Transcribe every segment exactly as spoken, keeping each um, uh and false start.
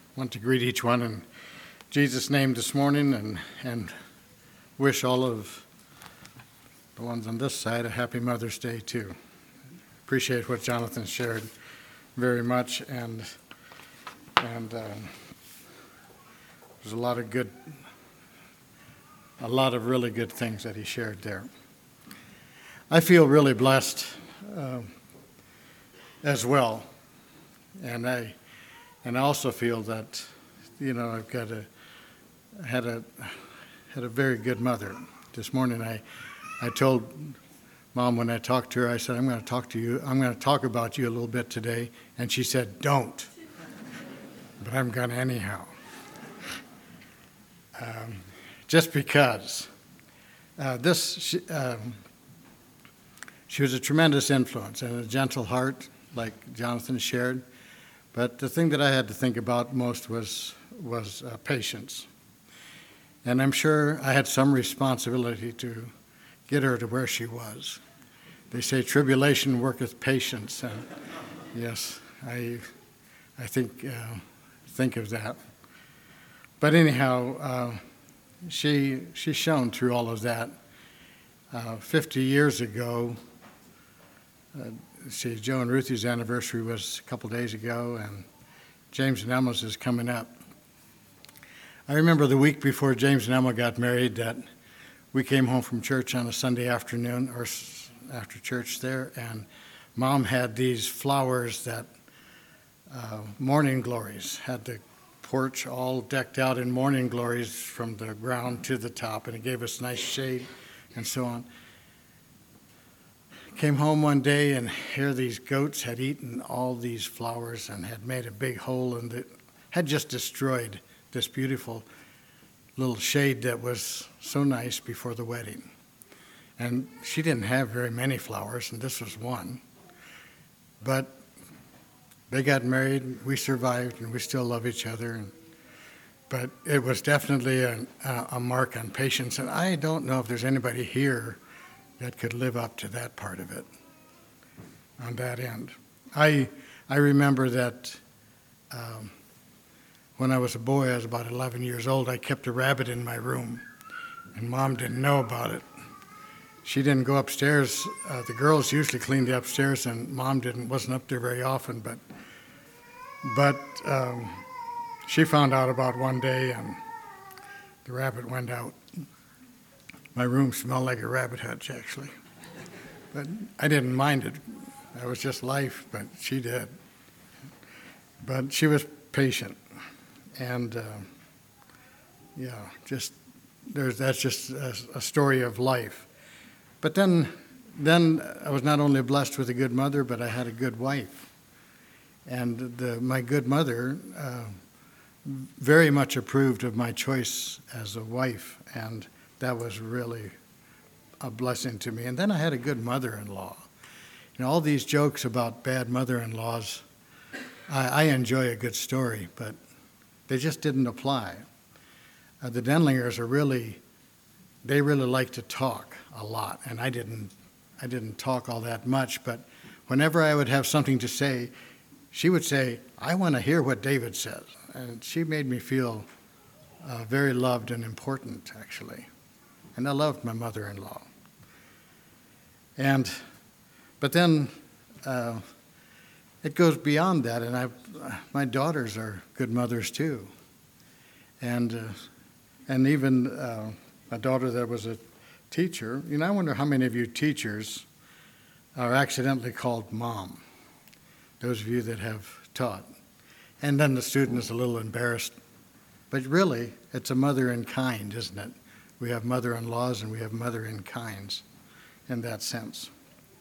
want to greet each one in Jesus' name this morning and, and wish all of the ones on this side a happy Mother's Day too. Appreciate what Jonathan shared very much, and and uh, there's a lot of good, a lot of really good things that he shared there. I feel really blessed uh, as well, and I and I also feel that, you know, I've got a had a had a very good mother. This morning I I told Mom when I talked to her, I said, I'm going to talk to you, I'm going to talk about you a little bit today, and she said, don't, but I'm going to anyhow. Um, just because uh, this she, um, she was a tremendous influence and a gentle heart, like Jonathan shared. But the thing that I had to think about most was was uh, patience. And I'm sure I had some responsibility to get her to where she was. They say tribulation worketh patience, and yes, I I think uh, think of that. But anyhow, uh, she she shone through all of that. Uh, Fifty years ago. Uh, See, Joe and Ruthie's anniversary was a couple days ago, and James and Emma's is coming up. I remember the week before James and Emma got married that we came home from church on a Sunday afternoon, or after church there, and Mom had these flowers that, uh, morning glories, had the porch all decked out in morning glories from the ground to the top, and it gave us nice shade and so on. Came home one day, and here these goats had eaten all these flowers and had made a big hole, and it had just destroyed this beautiful little shade that was so nice before the wedding. And she didn't have very many flowers, and this was one. But they got married, we survived, and we still love each other. And, but it was definitely a, a mark on patience, and I don't know if there's anybody here that could live up to that part of it on that end. I I remember that um, when I was a boy, I was about eleven years old, I kept a rabbit in my room, and Mom didn't know about it. She didn't go upstairs. Uh, the girls usually cleaned the upstairs, and Mom didn't wasn't up there very often, but but um, she found out about one day, and the rabbit went out. My room smelled like a rabbit hutch, actually. But I didn't mind it. That was just life, but she did. But she was patient. And, uh, yeah, just there's that's just a, a story of life. But then, then I was not only blessed with a good mother, but I had a good wife. And the, my good mother uh, very much approved of my choice as a wife, and that was really a blessing to me. And then I had a good mother-in-law. You know, all these jokes about bad mother-in-laws, I, I enjoy a good story, but they just didn't apply. Uh, the Denlingers are really, they really like to talk a lot, and I didn't, I didn't talk all that much, but whenever I would have something to say, she would say, I want to hear what David says. And she made me feel uh, very loved and important, actually. And I loved my mother-in-law. And, but then uh, it goes beyond that, and I, my daughters are good mothers too. And, uh, and even uh, a daughter that was a teacher, you know, I wonder how many of you teachers are accidentally called mom, those of you that have taught. And then the student is a little embarrassed. But really, it's a mother in kind, isn't it? We have mother-in-laws and we have mother-in-kinds in that sense.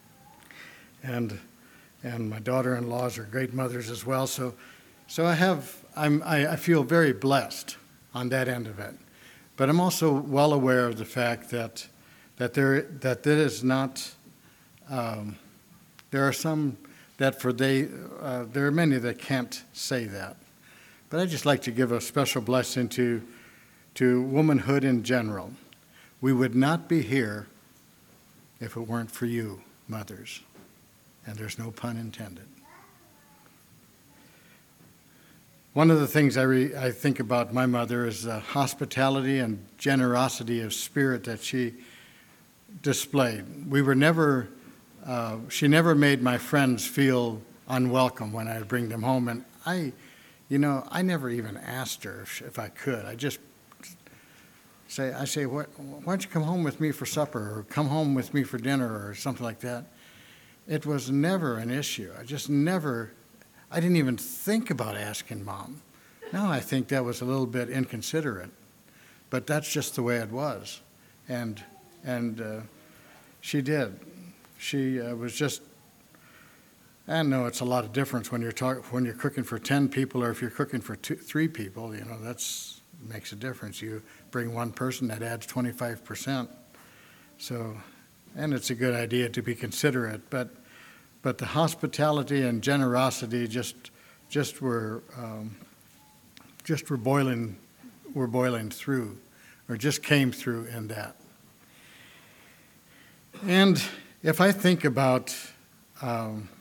And and my daughter-in-laws are great mothers as well. So so I have I'm I, I feel very blessed on that end of it. But I'm also well aware of the fact that that there that that is not um, there are some that for they uh, there are many that can't say that. But I'd just like to give a special blessing to to womanhood in general. We would not be here if it weren't for you, mothers. And there's no pun intended. One of the things I, re, I think about my mother is the hospitality and generosity of spirit that she displayed. We were never, uh, she never made my friends feel unwelcome when I would bring them home. And I, you know, I never even asked her if, if I could. I just say, I say, what, why don't you come home with me for supper or come home with me for dinner or something like that. It was never an issue. I just never, I didn't even think about asking Mom. Now I think that was a little bit inconsiderate, but that's just the way it was. And and uh, she did. She uh, was just, I know it's a lot of difference when you're talking, when you're cooking for ten people or if you're cooking for two, three people, you know, that's makes a difference. You bring one person, that adds twenty-five percent. So, and it's a good idea to be considerate, but but the hospitality and generosity just just were um, just were boiling were boiling through, or just came through in that. And if I think about um,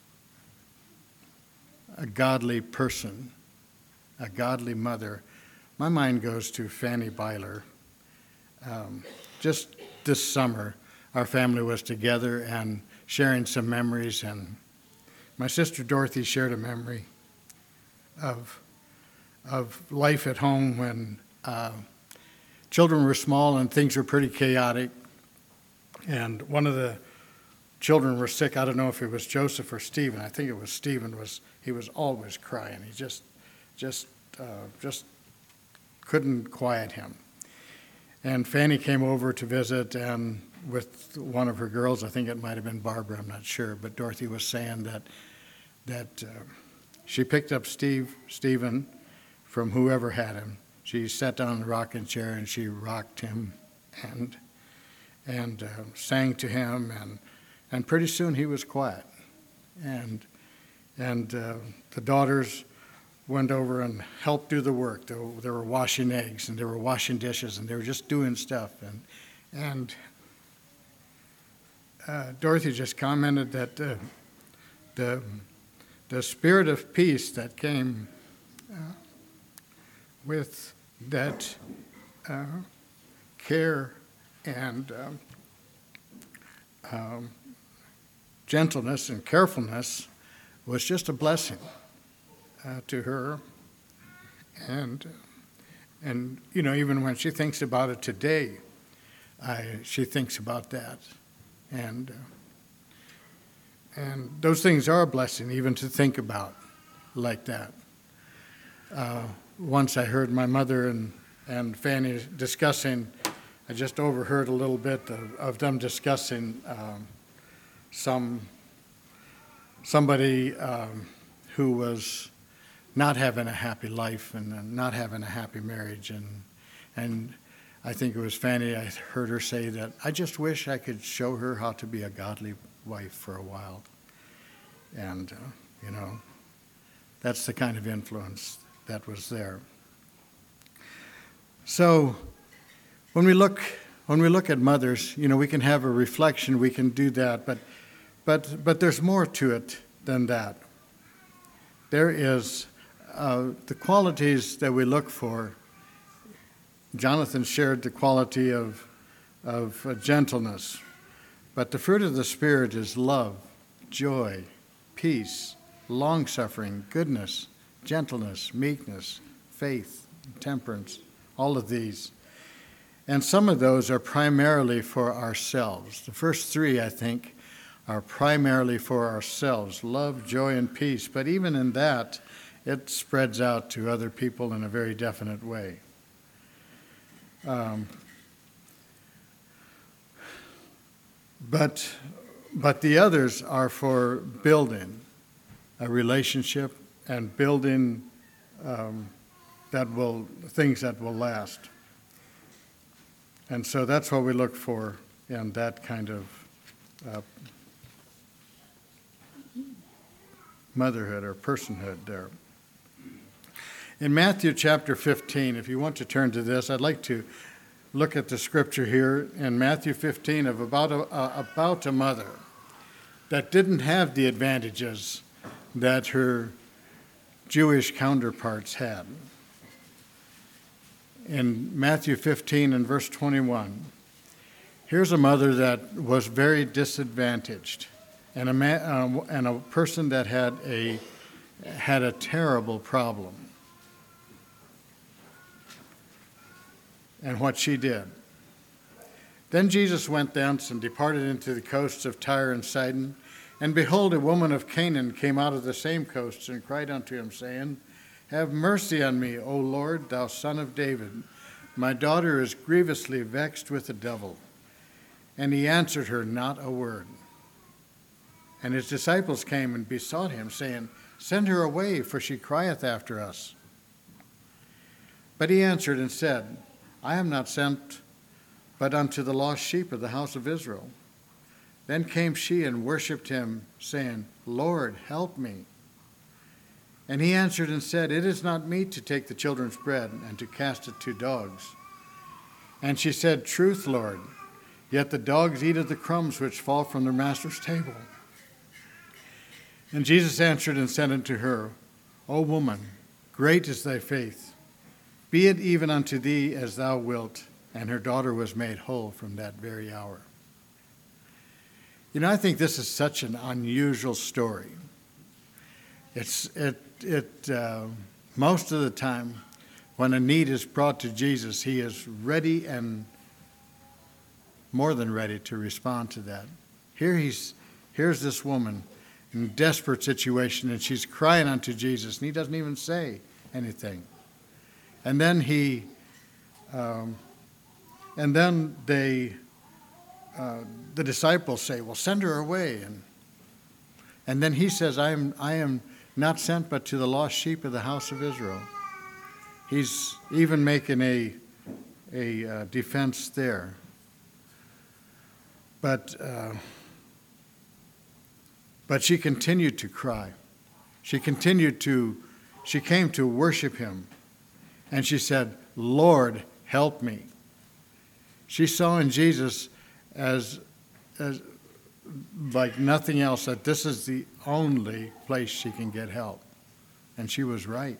a godly person, a godly mother, my mind goes to Fanny Byler. Um, just this summer, our family was together and sharing some memories, and my sister Dorothy shared a memory of of life at home when uh, children were small and things were pretty chaotic, and one of the children were sick. I don't know if it was Joseph or Stephen. I think it was Stephen. Was he was always crying. He just just uh, just couldn't quiet him. And Fanny came over to visit, and with one of her girls, I think it might have been Barbara, I'm not sure, but Dorothy was saying that that uh, she picked up Steve, Stephen from whoever had him. She sat down in the rocking chair and she rocked him and and uh, sang to him, and and pretty soon he was quiet. And and uh, the daughters went over and helped do the work. They were, they were washing eggs and they were washing dishes and they were just doing stuff. And and uh, Dorothy just commented that uh, the the spirit of peace that came uh, with that uh, care and um, um, gentleness and carefulness was just a blessing uh, to her. And and you know, even when she thinks about it today, I, she thinks about that. And uh, and those things are a blessing, even to think about like that. Uh, once I heard my mother and, and Fanny discussing, I just overheard a little bit of, of them discussing um, some somebody um, who was not having a happy life and uh, not having a happy marriage. And and I think it was Fanny, I heard her say that, I just wish I could show her how to be a godly wife for a while. And, uh, you know, that's the kind of influence that was there. So when we look when we look at mothers, you know, we can have a reflection, we can do that, but but but there's more to it than that. There is uh, the qualities that we look for. Jonathan shared the quality of of uh, gentleness, but the fruit of the Spirit is love, joy, peace, long-suffering, goodness, gentleness, meekness, faith, temperance, all of these. And some of those are primarily for ourselves. The first three, I think, are primarily for ourselves, love, joy, and peace. But even in that, it spreads out to other people in a very definite way. Um, but, but the others are for building a relationship and building um, that will things that will last. And so that's what we look for in that kind of uh, motherhood or personhood there. In Matthew chapter fifteen, if you want to turn to this, I'd like to look at the scripture here in Matthew fifteen of about a, uh, about a mother that didn't have the advantages that her Jewish counterparts had. In Matthew fifteen and verse twenty-one, here's a mother that was very disadvantaged, and a man, uh, and a person that had a had a terrible problem. And what she did. Then Jesus went thence and departed into the coasts of Tyre and Sidon. And behold, a woman of Canaan came out of the same coasts and cried unto him, saying, Have mercy on me, O Lord, thou son of David. My daughter is grievously vexed with the devil. And he answered her not a word. And his disciples came and besought him, saying, Send her away, for she crieth after us. But he answered and said, I am not sent but unto the lost sheep of the house of Israel. Then came she and worshipped him, saying, Lord, help me. And he answered and said, It is not meet to take the children's bread and to cast it to dogs. And she said, Truth, Lord, yet the dogs eat of the crumbs which fall from their master's table. And Jesus answered and said unto her, O woman, great is thy faith. Be it even unto thee as thou wilt. And her daughter was made whole from that very hour. You know, I think this is such an unusual story. It's it it uh, most of the time when a need is brought to Jesus, he is ready and more than ready to respond to that. Here he's here's this woman in a desperate situation, and she's crying unto Jesus, and he doesn't even say anything. And then he. Um, And then they, uh, the disciples say, well, send her away. And and then he says, I am, I am not sent but to the lost sheep of the house of Israel. He's even making a, a uh, defense there. But, uh, but she continued to cry. She continued to, she came to worship him. And she said, Lord, help me. She saw in Jesus as, as like nothing else, that this is the only place she can get help. And she was right.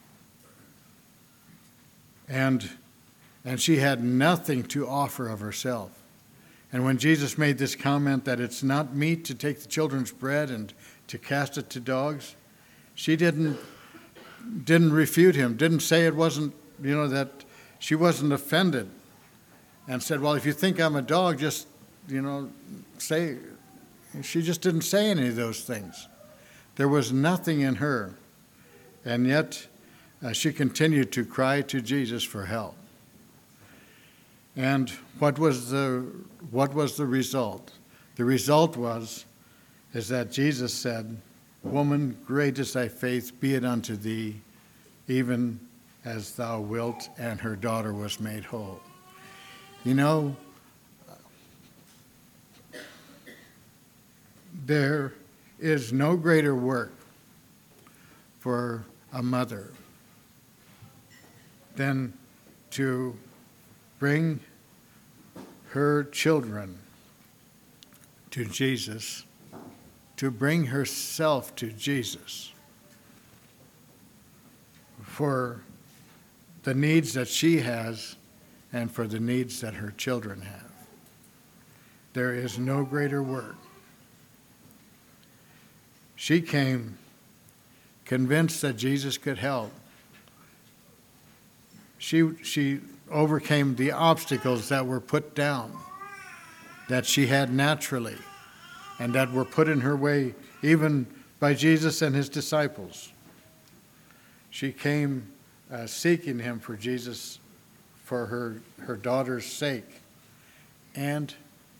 And, and she had nothing to offer of herself. And when Jesus made this comment that it's not meet to take the children's bread and to cast it to dogs, she didn't, didn't refute him, didn't say it wasn't, you know, that she wasn't offended. And said, well, if you think I'm a dog, just, you know, say. She just didn't say any of those things. There was nothing in her. And yet uh, she continued to cry to Jesus for help. And what was the what was the result? The result was is that Jesus said, Woman, great is thy faith, be it unto thee, even as thou wilt, and her daughter was made whole. You know, there is no greater work for a mother than to bring her children to Jesus, to bring herself to Jesus for the needs that she has and for the needs that her children have. There is no greater work. She came convinced that Jesus could help. She, she overcame the obstacles that were put down, that she had naturally, and that were put in her way even by Jesus and his disciples. She came uh, seeking him for Jesus, for her, her daughter's sake. And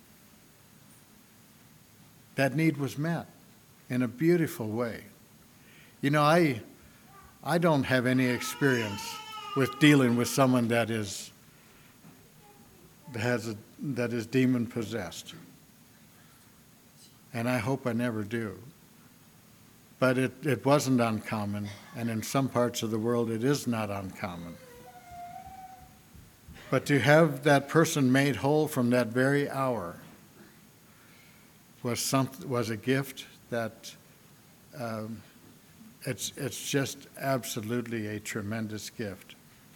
that need was met in a beautiful way. You know, I I don't have any experience with dealing with someone that is that has a, that is demon possessed. And I hope I never do. But it, it wasn't uncommon, and in some parts of the world it is not uncommon. But to have that person made whole from that very hour was some, was a gift that um, it's, it's just absolutely a tremendous gift.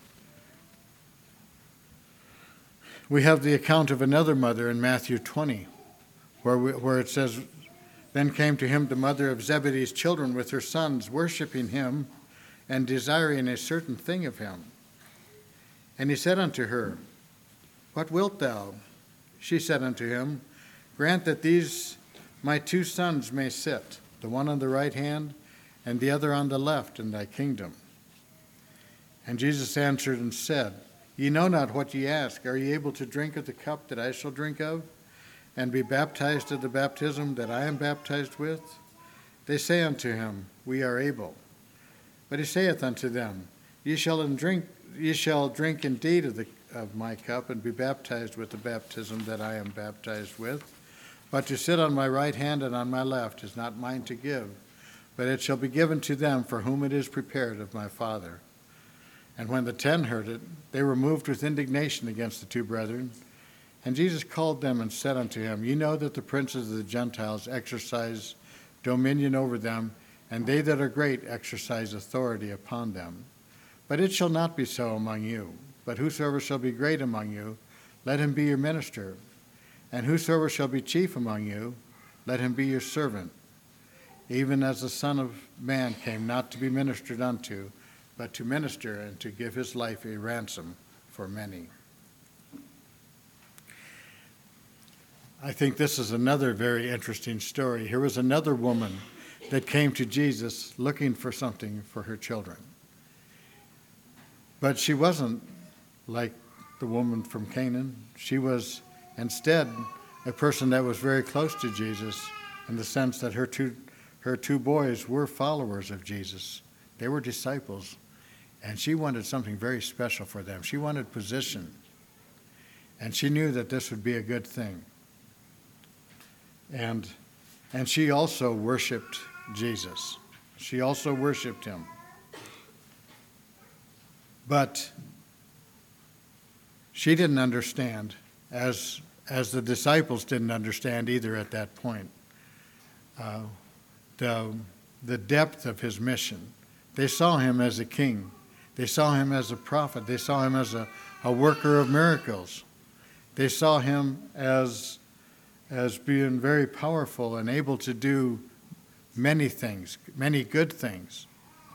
We have the account of another mother in Matthew twenty, where, we, where it says, "Then came to him the mother of Zebedee's children with her sons, worshiping him and desiring a certain thing of him. And he said unto her, What wilt thou? She said unto him, Grant that these my two sons may sit, the one on the right hand and the other on the left, in thy kingdom. And Jesus answered and said, Ye know not what ye ask. Are ye able to drink of the cup that I shall drink of, and be baptized of the baptism that I am baptized with? They say unto him, We are able. But he saith unto them, Ye shall drink, ye shall drink indeed of, the, of my cup, and be baptized with the baptism that I am baptized with. But to sit on my right hand and on my left is not mine to give, but it shall be given to them for whom it is prepared of my Father. And when the ten heard it, they were moved with indignation against the two brethren. And Jesus called them and said unto him, Ye know that the princes of the Gentiles exercise dominion over them, and they that are great exercise authority upon them. But it shall not be so among you. But whosoever shall be great among you, let him be your minister. And whosoever shall be chief among you, let him be your servant. Even as the Son of Man came not to be ministered unto, but to minister and to give his life a ransom for many." I think this is another very interesting story. Here was another woman that came to Jesus looking for something for her children. But she wasn't like the woman from Canaan. She was instead a person that was very close to Jesus, in the sense that her two, her two boys were followers of Jesus. They were disciples, and she wanted something very special for them. She wanted position, and she knew that this would be a good thing. And, and she also worshiped Jesus. She also worshiped him. But she didn't understand, as, as the disciples didn't understand either at that point, uh, the, the depth of his mission. They saw him as a king. They saw him as a prophet. They saw him as a, a worker of miracles. They saw him as as being very powerful and able to do many things, many good things.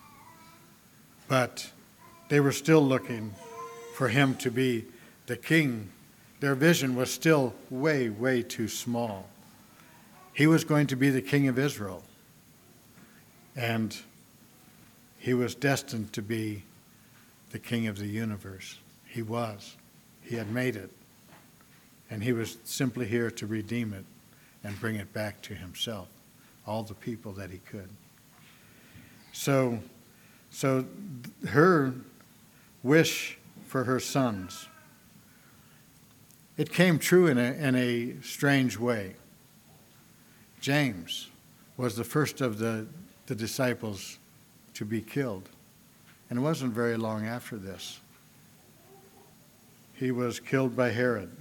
But they were still looking for him to be the king. Their vision was still way, way too small. He was going to be the king of Israel, and he was destined to be the king of the universe. He was. He had made it. And he was simply here to redeem it and bring it back to himself, all the people that he could. So, so her wish for her sons, it came true in a, in a strange way. James was the first of the, the disciples to be killed. And it wasn't very long after this. He was killed by Herod.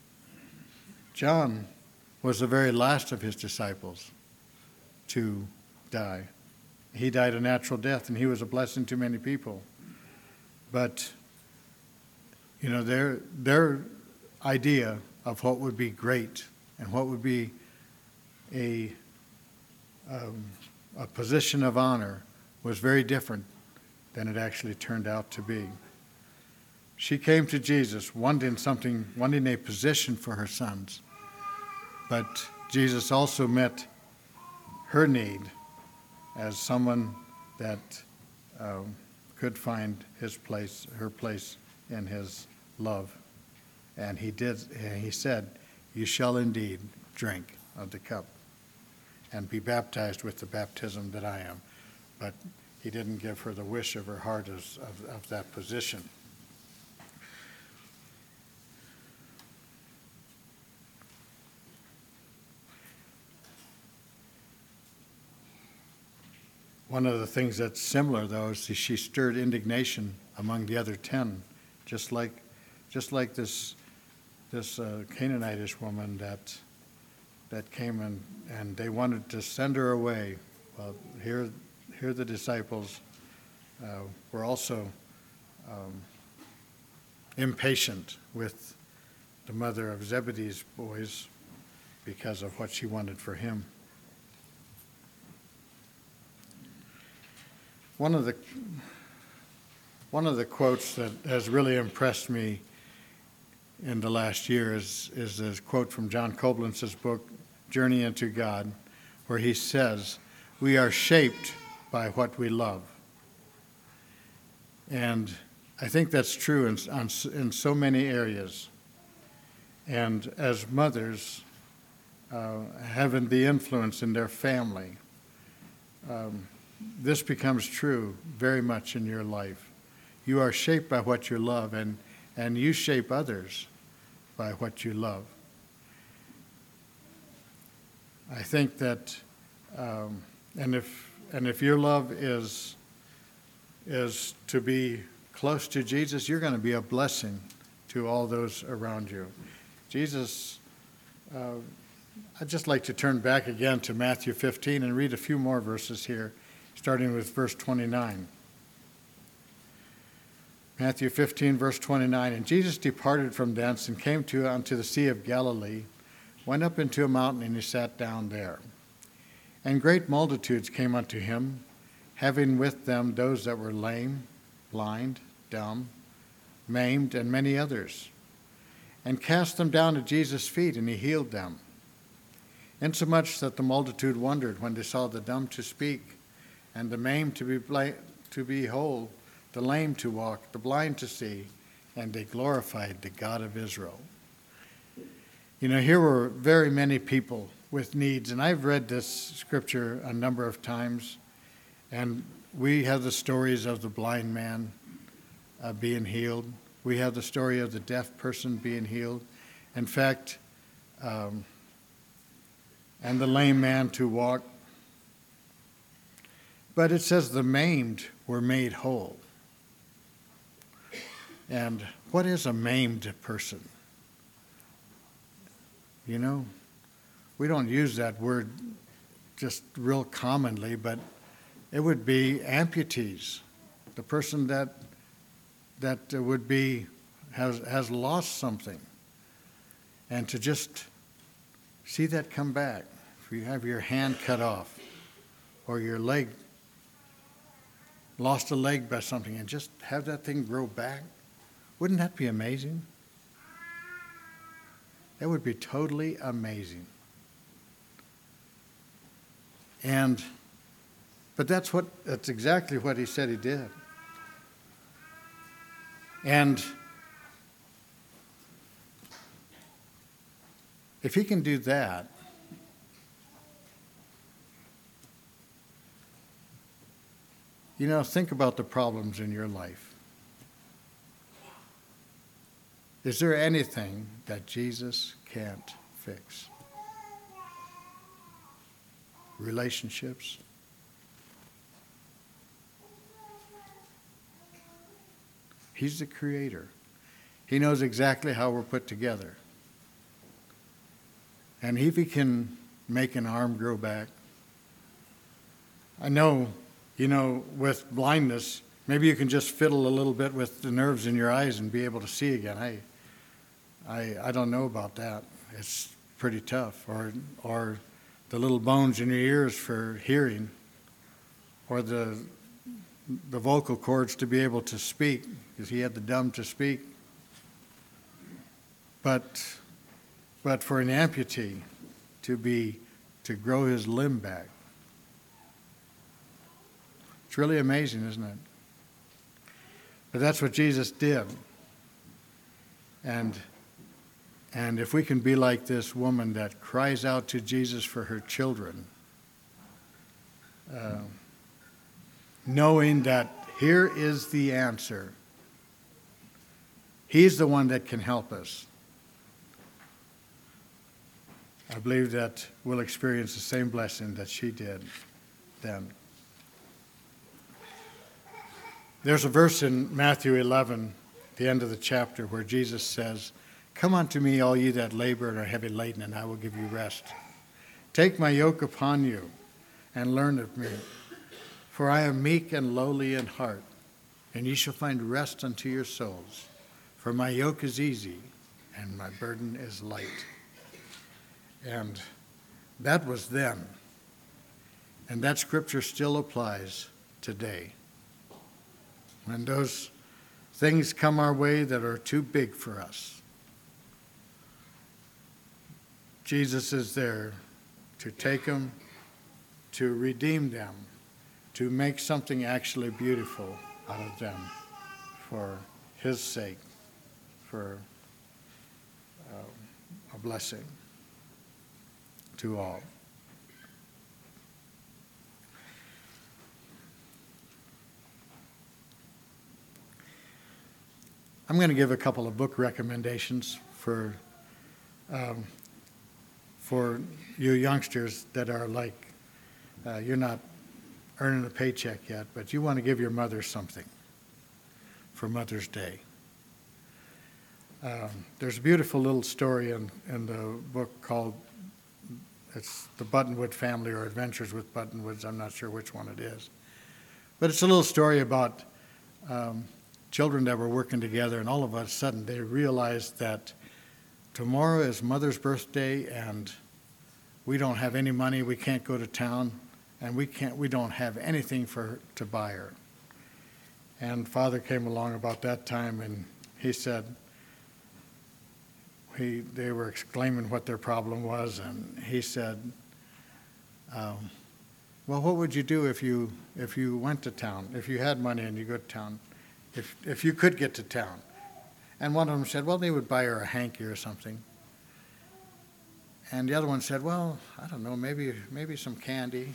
John was the very last of his disciples to die. He died a natural death, and he was a blessing to many people. But, you know, their, their idea of what would be great and what would be a, um, a position of honor was very different than it actually turned out to be. She came to Jesus wanting something, wanting a position for her sons. But Jesus also met her need as someone that uh, could find his place, her place in his love. And he did. And he said, "You shall indeed drink of the cup and be baptized with the baptism that I am." But he didn't give her the wish of her heart as, of, of that position. One of the things that's similar, though, is she stirred indignation among the other ten, just like, just like this, this uh, Canaanitish woman that, that came and, and they wanted to send her away. Well, here, here the disciples uh, were also um, impatient with the mother of Zebedee's boys because of what she wanted for him. One of the one of the quotes that has really impressed me in the last year is, is a quote from John Koblentz's book, Journey into God, where he says, "We are shaped by what we love." And I think that's true in, on, in so many areas. And as mothers, uh, having the influence in their family, um, this becomes true very much in your life. You are shaped by what you love, and, and you shape others by what you love. I think that, um, and if and if your love is is to be close to Jesus, you're going to be a blessing to all those around you. Jesus, uh, I'd just like to turn back again to Matthew fifteen and read a few more verses here, starting with verse twenty-nine. Matthew fifteen, verse twenty-nine, "And Jesus departed from thence and came to unto the Sea of Galilee, went up into a mountain, and he sat down there. And great multitudes came unto him, having with them those that were lame, blind, dumb, maimed, and many others, and cast them down at Jesus' feet, and he healed them. Insomuch that the multitude wondered when they saw the dumb to speak, and the maimed to be bla- to be whole, the lame to walk, the blind to see, and they glorified the God of Israel." You know, here were very many people with needs, and I've read this scripture a number of times, and we have the stories of the blind man uh, being healed. We have the story of the deaf person being healed. In fact, um, and the lame man to walk. But it says the maimed were made whole. And what is a maimed person? You know, we don't use that word just real commonly, but it would be amputees, the person that that would be has has lost something, and to just see that come back. If you have your hand cut off, or your leg lost a leg by something, and just have that thing grow back, wouldn't that be amazing? That would be totally amazing. And, but that's what, that's exactly what he said he did. And if he can do that, you know, think about the problems in your life. Is there anything that Jesus can't fix? Relationships? He's the creator. He knows exactly how we're put together. And if he can make an arm grow back, I know, you know, with blindness, maybe you can just fiddle a little bit with the nerves in your eyes and be able to see again. I, I, I don't know about that. It's pretty tough. Or, or the little bones in your ears for hearing, or the the vocal cords to be able to speak, because he had the dumb to speak. But, but for an amputee to be to grow his limb back, it's really amazing, isn't it? But that's what Jesus did. And and if we can be like this woman that cries out to Jesus for her children, uh, knowing that here is the answer. He's the one that can help us. I believe that we'll experience the same blessing that she did then. There's a verse in Matthew eleven, the end of the chapter, where Jesus says, "Come unto me, all ye that labor and are heavy laden, and I will give you rest. Take my yoke upon you and learn of me. For I am meek and lowly in heart, and ye shall find rest unto your souls. For my yoke is easy, and my burden is light. And that was then. And that scripture still applies today. When those things come our way that are too big for us, Jesus is there to take them, to redeem them, to make something actually beautiful out of them for his sake, for uh, a blessing to all. I'm going to give a couple of book recommendations for um, for you youngsters that are like, uh, you're not earning a paycheck yet, but you want to give your mother something for Mother's Day. Um, there's a beautiful little story in, in the book called, it's The Buttonwood Family or Adventures with Buttonwoods. I'm not sure which one it is. But it's a little story about um, children that were working together, and all of a sudden they realized that tomorrow is Mother's birthday, and we don't have any money, we can't go to town, and we can't, we don't have anything for her to buy her. And Father came along about that time, and he said, he, they were exclaiming what their problem was, and he said, um, well, what would you do if you if you went to town, if you had money and you go to town, if if you could get to town? And one of them said, well, they would buy her a hanky or something. And the other one said, well, I don't know, maybe maybe some candy.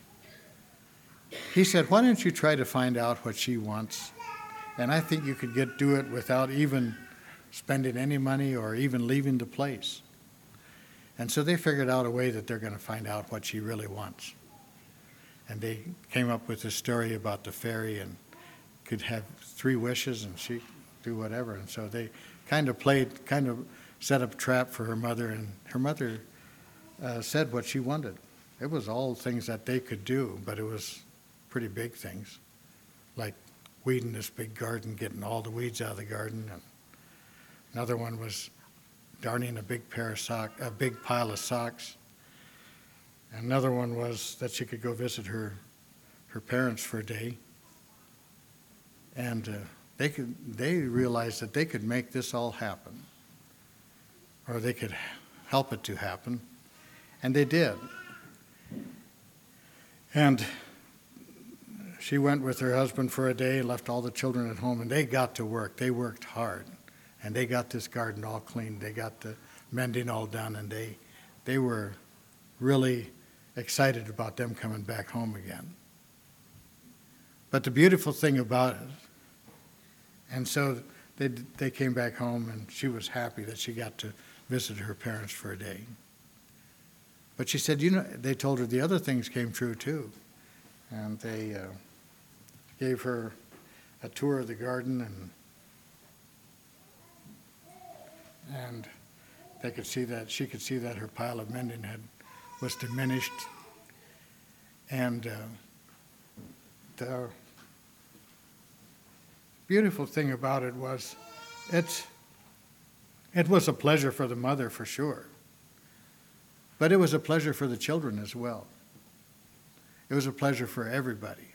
He said, why don't you try to find out what she wants? And I think you could get do it without even spending any money or even leaving the place. And so they figured out a way that they're going to find out what she really wants. And they came up with this story about the fairy and could have three wishes and she do whatever. And so they kind of played, kind of set up a trap for her mother, and her mother uh, said what she wanted. It was all things that they could do, but it was pretty big things, like weeding this big garden, getting all the weeds out of the garden. And another one was darning a big pair of sock, a big pile of socks. Another one was that she could go visit her her parents for a day. And uh, they could they realized that they could make this all happen, or they could help it to happen, and they did. And she went with her husband for a day, left all the children at home, and they got to work. They worked hard, and they got this garden all cleaned. They got the mending all done, and they they were really excited about them coming back home again. But the beautiful thing about it, and so they they came back home, and she was happy that she got to visit her parents for a day. But she said, you know, they told her the other things came true too, and they uh, gave her a tour of the garden, and and they could see that she could see that her pile of mending had was diminished, and uh, the beautiful thing about it was it it was a pleasure for the mother for sure, but it was a pleasure for the children as well. It was a pleasure for everybody,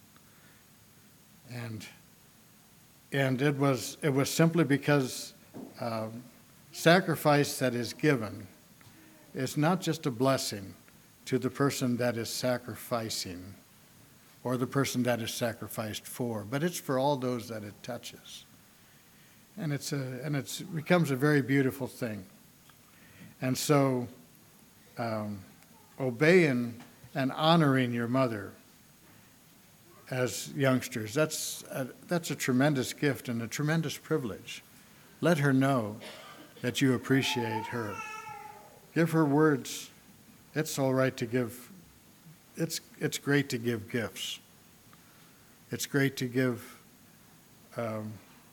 and and it was it was simply because um, sacrifice that is given is not just a blessing to the person that is sacrificing or the person that is sacrificed for, but it's for all those that it touches. And it's a and it's it becomes a very beautiful thing. And so um, obeying and honoring your mother as youngsters, that's a, that's a tremendous gift and a tremendous privilege. Let her know that you appreciate her. Give her words. It's all right to give. It's it's great to give gifts. It's great to give um,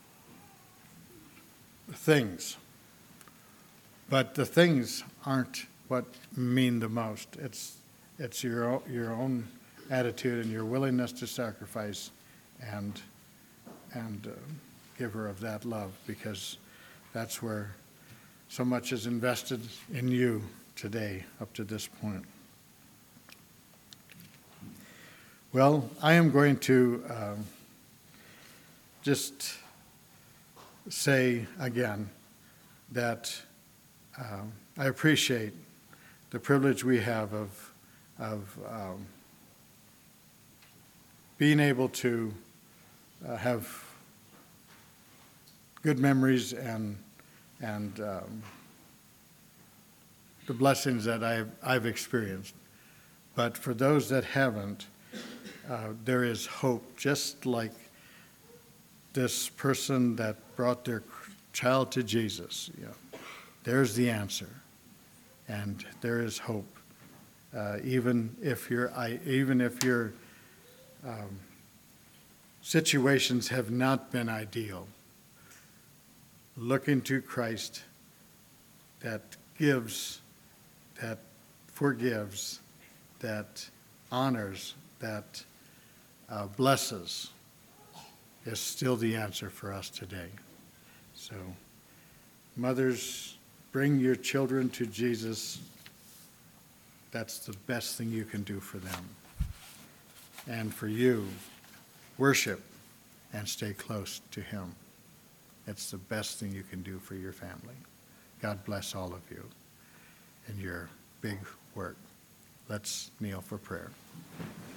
things. But the things aren't what mean the most. It's it's your your own attitude and your willingness to sacrifice and, and uh, give her of that love, because that's where so much is invested in you today up to this point. Well, I am going to um, just say again that um, I appreciate the privilege we have of, of um, being able to uh, have good memories and, and um, the blessings that I've, I've experienced. But for those that haven't, uh, there is hope, just like this person that brought their child to Jesus. You know, there's the answer, and there is hope. Uh, even if your I, even if your um, situations have not been ideal, looking to Christ that gives, that forgives, that honors, that uh, blesses is still the answer for us today. So, mothers, bring your children to Jesus. That's the best thing you can do for them. And for you, worship and stay close to him. It's the best thing you can do for your family. God bless all of you in your big work. Let's kneel for prayer.